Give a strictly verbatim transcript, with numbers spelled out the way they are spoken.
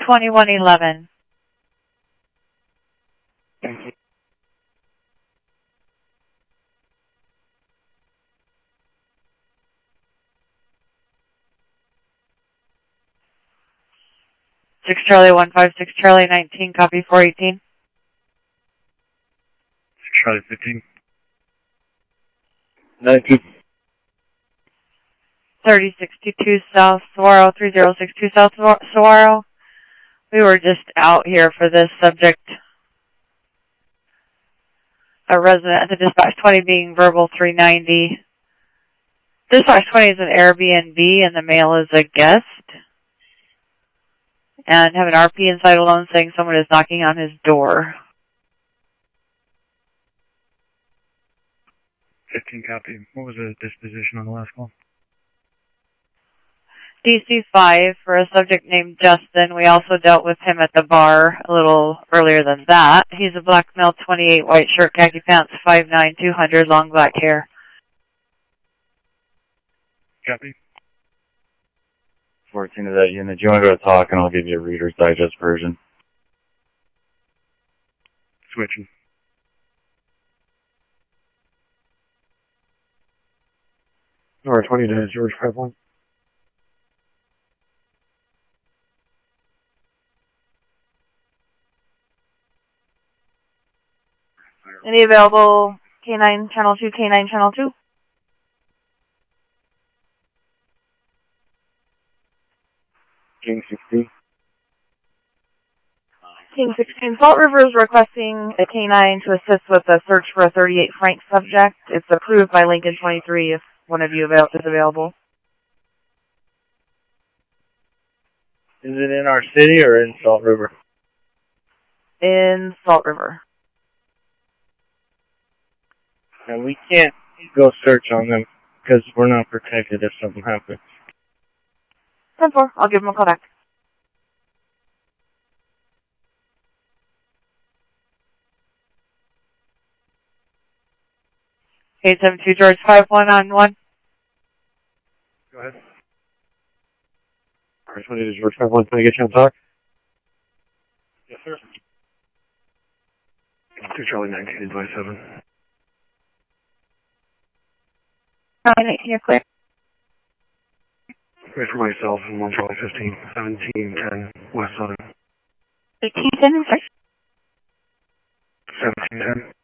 twenty-one eleven. Thank you. six Charlie one five six Charlie nineteen, copy four eighteen. six Charlie fifteen. nineteen. thirty sixty-two South Saguaro, three zero six two South Saguaro. We were just out here for this subject. A resident at the dispatch twenty being verbal three ninety. Dispatch twenty is an Airbnb and the male is a guest. And have an R P inside alone saying someone is knocking on his door. fifteen copy. What was the disposition on the last call? D C five for a subject named Justin. We also dealt with him at the bar a little earlier than that. He's a black male, twenty-eight, white shirt, khaki pants, five nine, two hundred, long black hair. Copy. fourteen of that unit. Do you want to go to talk and I'll give you a Reader's Digest version? Switching. Number twenty to George five one. Any available K nine channel two, K nine channel two? King sixteen. King sixteen. Salt River is requesting a K nine to assist with a search for a thirty-eight Frank subject. It's approved by Lincoln twenty-three if one of you avail- is available. Is it in our city or in Salt River? In Salt River. And we can't go search on them because we're not protected if something happens. ten four. I'll give him a call back. eight seven two George five one on one. Go ahead. All right, twenty to George five one. Can I get you on talk? Yes, sir. two Charlie nineteen advice seven. Charlie nineteen, you're clear. Wait for myself and one Charlie fifteen, seventeen ten West Southern. eighteen ten, sorry. seventeen ten.